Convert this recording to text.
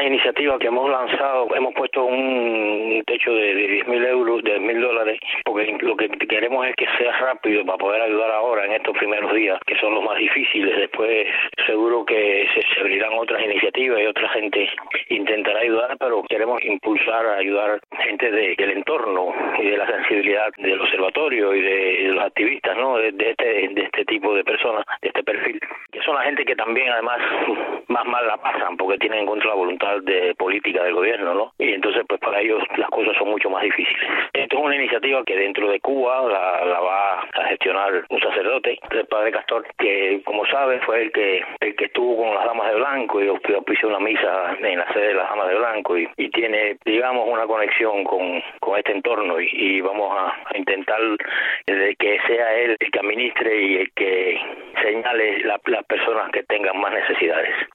una iniciativa que hemos lanzado, hemos puesto un techo de 10.000 euros, de $1.000, porque lo que queremos es que sea rápido para poder ayudar ahora en estos primeros días, que son los más difíciles. Después seguro que se abrirán otras iniciativas y otra gente intentará ayudar, pero queremos impulsar a ayudar gente del entorno y de la sensibilidad del observatorio y de los activistas, ¿no? De este tipo de personas, de este perfil, que son la gente que también además más mal la pasan porque tienen en contra la voluntad de política del gobierno, ¿no? Y entonces pues para ellos las cosas son mucho más difíciles. Esto es una iniciativa que dentro de Cuba la va a gestionar un sacerdote, el padre Castor, que como sabe fue el que estuvo con las damas de blanco y auspició una misa en la sede de las damas de blanco y tiene, digamos, una conexión con este entorno y vamos a intentar que sea él el que administre y el que señale las personas que tengan más necesidades.